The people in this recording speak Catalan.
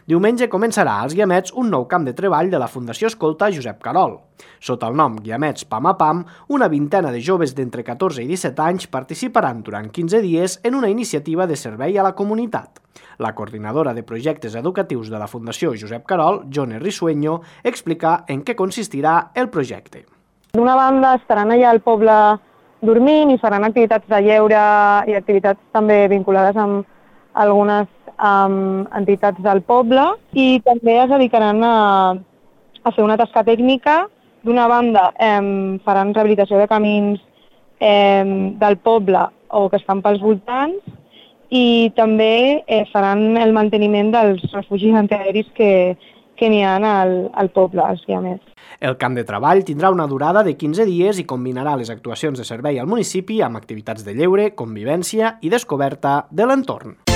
Diumenge començarà als Guiamets un nou camp de treball de la Fundació Escolta Josep Carol. Sota el nom Guiamets Pam a Pam, una vintena de joves d'entre 14 i 17 anys participaran durant 15 dies en una iniciativa de servei a la comunitat. La coordinadora de projectes educatius de la Fundació Josep Carol, Jone Risueño, explica en què consistirà el projecte. D'una banda estaran allà al poble dormint i faran activitats de lleure i activitats també vinculades amb algunes entitats del poble i també es dedicaran a fer una tasca tècnica. D'una banda faran rehabilitació de camins del poble o que estan pels voltants i també faran el manteniment dels refugis antiaeris que n'hi ha al poble, als Guiamets. El camp de treball tindrà una durada de 15 dies i combinarà les actuacions de servei al municipi amb activitats de lleure, convivència i descoberta de l'entorn.